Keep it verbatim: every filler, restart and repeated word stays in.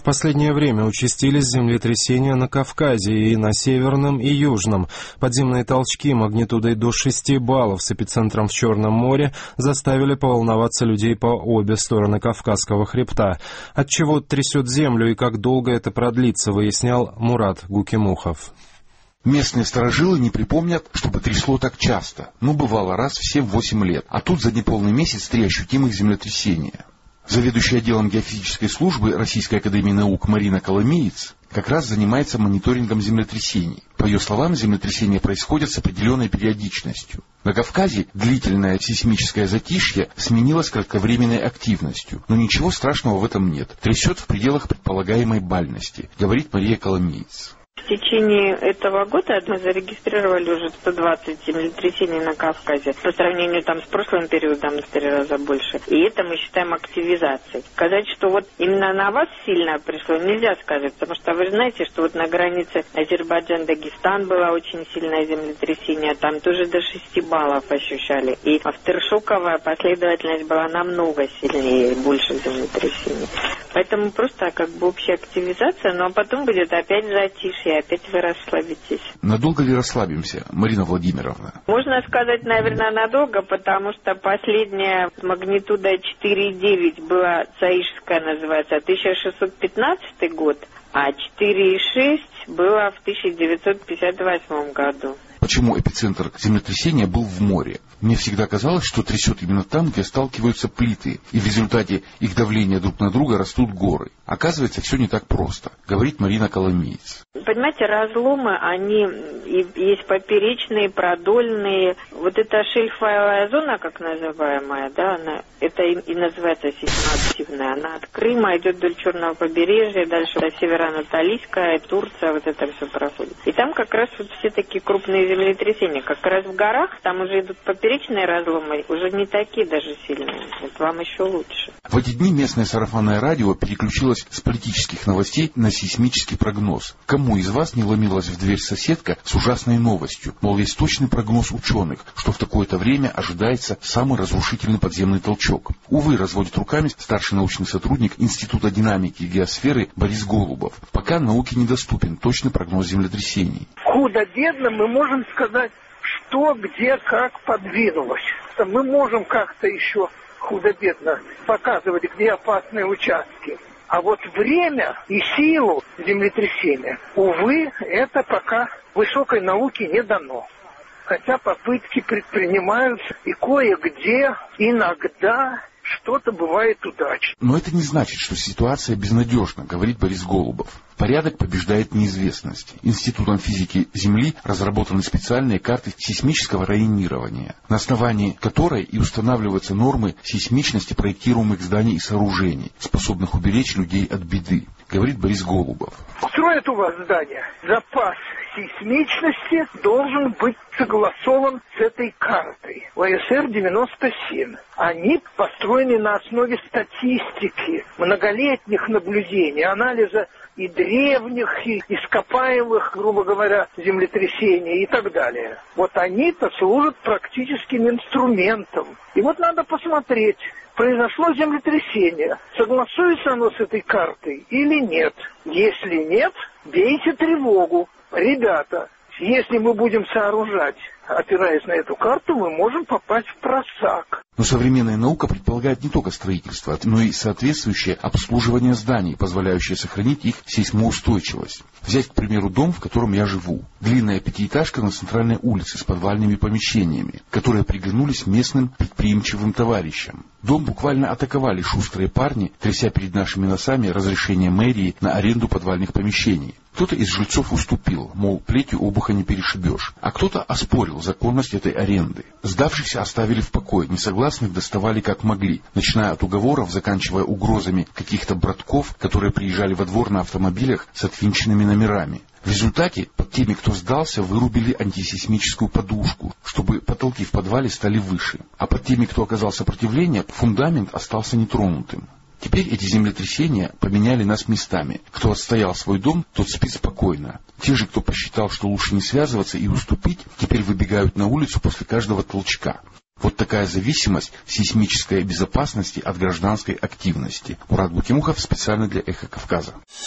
последнее время участились землетрясения на Кавказе и на Северном и Южном. Подземные толчки магнитудой до шести баллов с эпицентром в Черном море заставили поволноваться людей по обе стороны Кавказского хребта. От чего трясет землю и как долго это продлится, выяснял Мурат Гукимухов. Местные старожилы не припомнят, чтобы трясло так часто. Ну, бывало раз в семь-восемь лет. А тут за неполный месяц три ощутимых землетрясения. Заведующая отделом геофизической службы Российской академии наук Марина Коломеец как раз занимается мониторингом землетрясений. По ее словам, землетрясения происходят с определенной периодичностью. На Кавказе длительное сейсмическое затишье сменилось кратковременной активностью. Но ничего страшного в этом нет. Трясет в пределах предполагаемой бальности, говорит Мария Коломеец. В течение этого года мы зарегистрировали уже сто двадцать землетрясений на Кавказе. По сравнению там с прошлым периодом в три раза больше. И это мы считаем активизацией. Сказать, что вот именно на вас сильно пришло, нельзя сказать. Потому что вы знаете, что вот на границе Азербайджан-Дагестан было очень сильное землетрясение. Там тоже до шести баллов ощущали. И авторшоковая последовательность была намного сильнее и больше землетрясений. Поэтому просто как бы общая активизация, ну а потом будет опять затишье. И опять вы расслабитесь. Надолго ли расслабимся, Марина Владимировна? Можно сказать, наверное, надолго, потому что последняя магнитуда четыре и девять была Цаишская, называется, тысяча шестьсот пятнадцатый год, а четыре и шесть было в тысяча девятьсот пятьдесят восьмом году. Почему эпицентр землетрясения был в море? Мне всегда казалось, что трясет именно там, где сталкиваются плиты, и в результате их давления друг на друга растут горы. Оказывается, все не так просто, говорит Марина Коломеец. Понимаете, разломы, они есть поперечные, продольные. Вот эта шельфовая зона, как называемая, да, она, это и, и называется сейсмоактивная. Она от Крыма идет вдоль Черного побережья, дальше до Североанатолийская, Турция, вот это все проходит. И там как раз вот все такие крупные землетрясения. Как раз в горах, там уже идут поперечные разломы, уже не такие даже сильные. Вот вам еще лучше. В эти дни местное сарафанное радио переключилось с политических новостей на сейсмический прогноз. Кому из вас не ломилась в дверь соседка с ужасной новостью? Мол, есть точный прогноз ученых, что в такое-то время ожидается самый разрушительный подземный толчок. Увы, разводит руками старший научный сотрудник Института динамики и геосферы Борис Голубов. Пока науке недоступен точный прогноз землетрясений. Худо-бедно мы можем сказать, что, где, как подвинулось. Мы можем как-то еще худо-бедно показывать, где опасные участки. А вот время и силу землетрясения, увы, это пока высокой науке не дано. Хотя попытки предпринимаются, и кое-где иногда что-то бывает удачно. Но это не значит, что ситуация безнадежна, говорит Борис Голубов. Порядок побеждает неизвестность. Институтом физики Земли разработаны специальные карты сейсмического районирования, на основании которой и устанавливаются нормы сейсмичности проектируемых зданий и сооружений, способных уберечь людей от беды, говорит Борис Голубов. Строят у вас здание. Запас сейсмичности должен быть согласован с этой картой. о эс эр девяносто семь. Они построены на основе статистики, многолетних наблюдений, анализа и древних, и ископаемых, грубо говоря, землетрясений и так далее. Вот они-то служат практическим инструментом. И вот надо посмотреть, произошло землетрясение, согласуется оно с этой картой или нет. Если нет, бейте тревогу. Ребята, если мы будем сооружать, опираясь на эту карту, мы можем попасть в просак. Но современная наука предполагает не только строительство, но и соответствующее обслуживание зданий, позволяющее сохранить их сейсмоустойчивость. Взять, к примеру, дом, в котором я живу. Длинная пятиэтажка на центральной улице с подвальными помещениями, которые приглянулись местным предприимчивым товарищам. Дом буквально атаковали шустрые парни, тряся перед нашими носами разрешение мэрии на аренду подвальных помещений. Кто-то из жильцов уступил, мол, плетью обуха не перешибешь, а кто-то оспорил законность этой аренды. Сдавшихся оставили в покое, несогласных доставали как могли, начиная от уговоров, заканчивая угрозами каких-то братков, которые приезжали во двор на автомобилях с отвинченными номерами. В результате под теми, кто сдался, вырубили антисейсмическую подушку, чтобы потолки в подвале стали выше, а под теми, кто оказал сопротивление, фундамент остался нетронутым. Теперь эти землетрясения поменяли нас местами. Кто отстоял свой дом, тот спит спокойно. Те же, кто посчитал, что лучше не связываться и уступить, теперь выбегают на улицу после каждого толчка. Вот такая зависимость сейсмической безопасности от гражданской активности. Мурат Бутимухов специально для «Эхо Кавказа».